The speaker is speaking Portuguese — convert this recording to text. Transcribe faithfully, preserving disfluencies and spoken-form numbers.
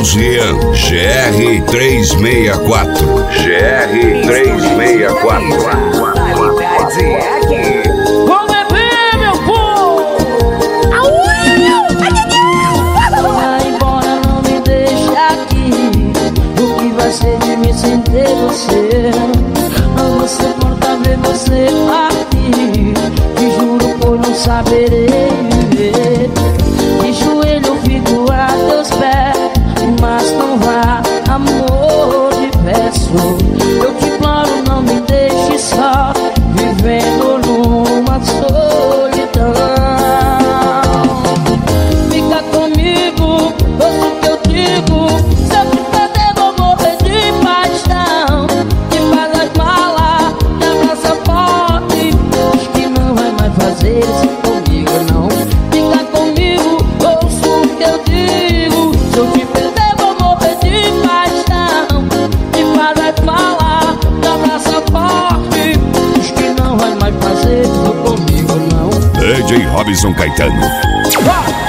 Jean, G R trezentos e sessenta e quatro. G R trezentos e sessenta e quatro. Qualidade é aqui. Vou beber, meu povo! Vai embora, não me deixa aqui. O que vai ser de mim sem ter você? Não vou suportar ver você partir. Te juro por não saberei viver. De joelho eu fico a teus pés, mas não vá, amor, te peço. Eu te imploro, não me deixe só, vivendo numa solidão. Fica comigo, ouça o que eu digo. Se eu te perder vou morrer de paixão. Te faz as malas, me abraça forte. Diz que não vai mais fazer isso comigo, não. Fica comigo, ouça o que eu digo. Se eu te perder vou morrer de paixão. Te faz as malas, me abraça forte. Diz que não vai mais fazer isso comigo, não. D J Robson Caetano. Vai!